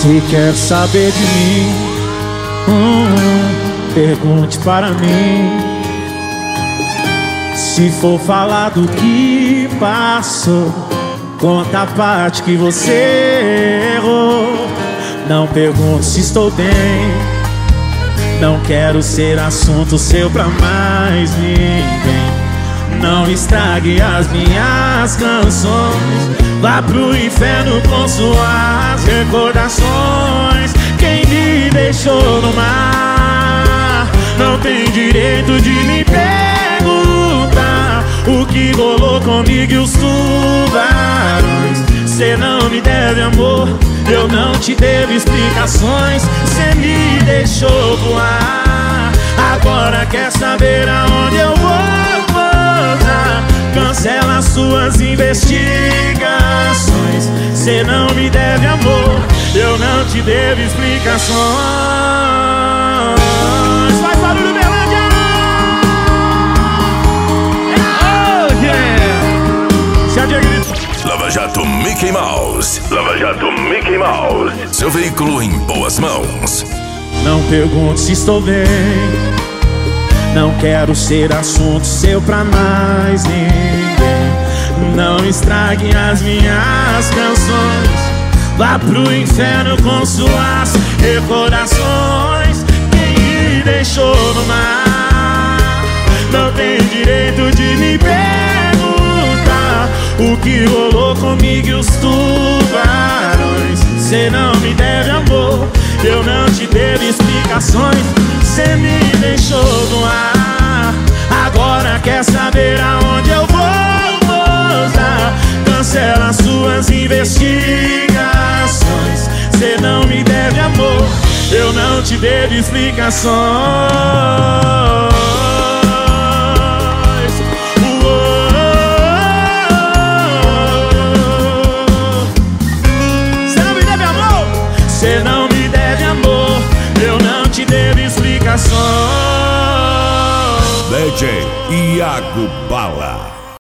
Se quer saber de mim, pergunte para mim. Se for falar do que passou, conta a parte que você errou. Não pergunte se estou bem, não quero ser assunto seu pra mais ninguém. Não estrague as minhas canções, vá pro inferno com suas recordações. Quem me deixou no mar não tem direito de me perguntar o que rolou comigo e os tubarões. Cê não me deve amor, eu não te devo explicações. Cê me deixou voar, agora quer saber aonde eu vou pousar. Cancela suas investigações. Cê não me deve amor, eu não te devo explicações. Faz barulho, Berlândia! Oh, yeah! Se a Lava Jato Mickey Mouse. Lava Jato Mickey Mouse. Seu veículo em boas mãos. Não pergunte se estou bem, não quero ser assunto seu pra mais ninguém. Não estrague as minhas canções, vá pro inferno com suas recordações. Quem me deixou no mar não tem direito de me perguntar o que rolou comigo e os tubarões. Cê não me deve amor, eu não te devo explicações. Cê me deixou no ar, agora quer saber aonde eu vou pousar. Cancela suas investigações. Cê não me deve amor, eu não te devo explicações. Cê não me deve amor, eu não te devo explicações. DJ Iago Bala.